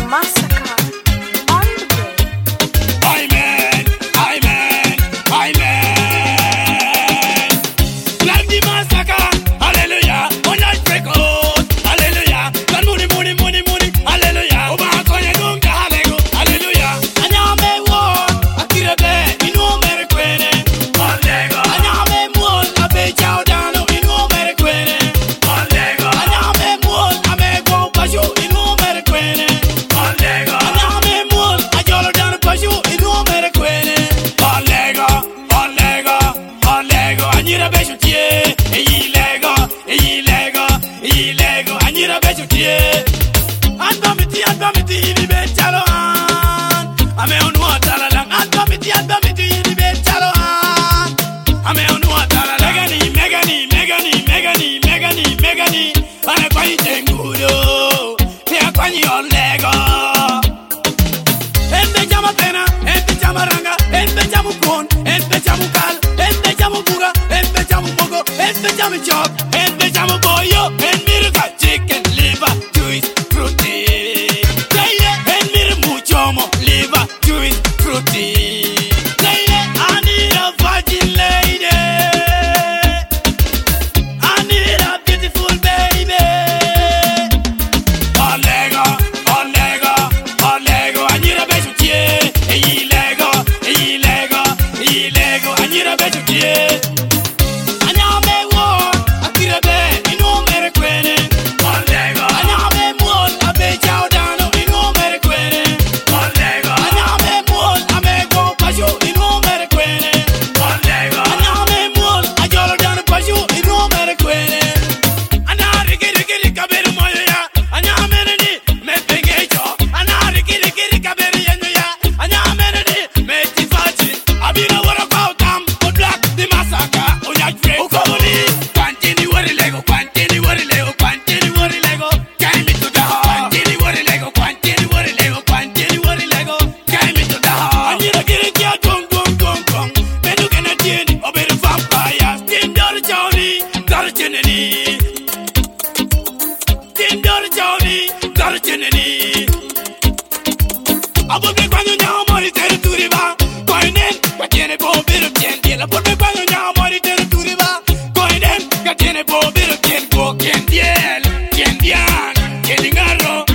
Massacre on the bed. Amen, amen, amen. Like the massacre, hallelujah. On life break out, hallelujah. Can money, money, money, money, hallelujah. Oba koye nunga halego, hallelujah. Anyame wo, akira be, inu mere kwene, hallelujah. Anyame wo, abe chao dano, inu mere kwene, hallelujah. Anyame wo, ame go pashu, inu mere kwene, hallelujah. Anyame wo, ajolo dano pashu, inu mere kwene, hallelujah, hallelujah, hallelujah. Anyira be chutie, eyilego, eyilego, eyilego. Anyira be chutie. Andomiti, ini be chalo an. Ame onu atala lang. Andomiti, ini be chalo an. Ame onu atala lang. Megani. Ane kwanyi tengudo. Pia kwanyi olego. Ende jama pena, ende jama ranga, ende jamu kon, ende jamu kal, ende jamu buga, ende jamu mogo, ende jamu chop, ende jamu boyo, enmirga chicken liver juice fruity. Yeah, enmir muchomo liver juice fruity. Yeah, I need a virgin lady. I need a beautiful baby. Olego, olego, olego. I need a better kid. Eyilego, eyilego, eyilego. I need a better kid. Anyame wo, akira be, inu mere kwene. Olego. Anyame wo, abe chao dano, inu mere kwene. Olego. Anyame wo, ame go pashu, inu mere kwene. Olego. Anyame wo, ajolo dano pashu, inu mere kwene. Anari kiri kaberi moyo ya. Anyame ni me pengejo. Anari kiri kaberi yenyo ya. Anyame ni me tifachi. Abina wara kwa utam, o black the massacre. Oya free. Ukobuli. Kwantini wari lego. Carry me to the heart. Kwantini wari lego. Carry me to the heart. Anyira kiri kia gong. Menu kena tieni, oberu vampire. Tim dori chawni, dori cheneni. Aborbe cuando nyao mori tere turiba. Koinen, ka tiene bombero tien. Aborbe cuando nyao mori tere turiba. Koinen, ka tiene bombero tien. Go kien dian, kien ngarro.